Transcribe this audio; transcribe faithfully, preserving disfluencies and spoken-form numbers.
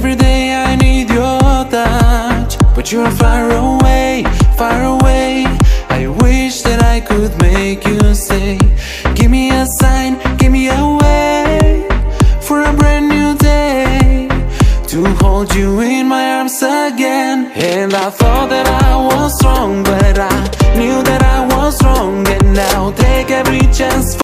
Every day I need your touch, but you're far away, far away. I wish that I could make you stay. Give me a sign, give me a way for a brand new day, to hold you in my arms again. And I thought that I was wrong, but I knew that I was wrong. And now take every chance